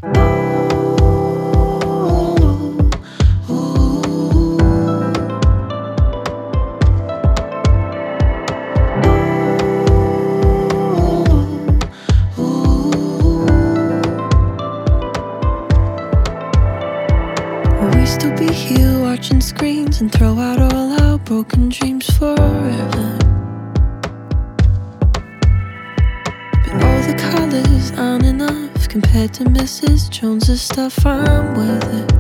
Will we still be here watching screens and throw out all our broken dreams forever? But all the colors aren't enough compared to Mrs. Jones's stuff. I'm with it.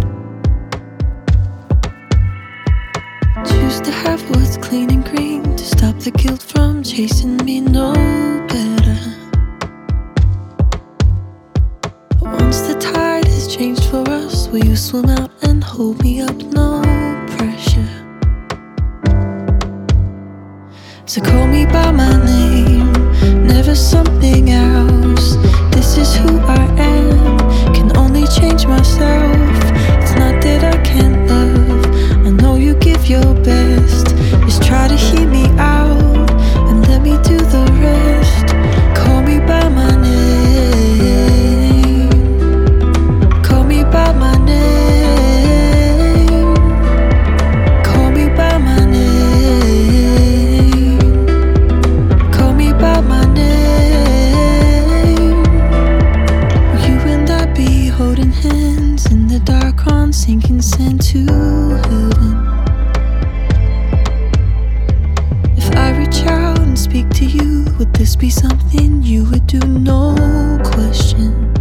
Choose to have what's clean and green to stop the guilt from chasing me no better. Once the tide has changed for us, will you swim out and hold me up? No pressure. So call me by my name, never something else. This is who I am, can only change myself. It's not that I can't love, I know you give your best. Just try to hear me out and let me do the rest. Call me by my name, call me by my name, call me by my name, call me by my name. You and I be holding hands in the dark on sinking sand to heaven. If I reach out and speak to you, would this be something you would do? No question.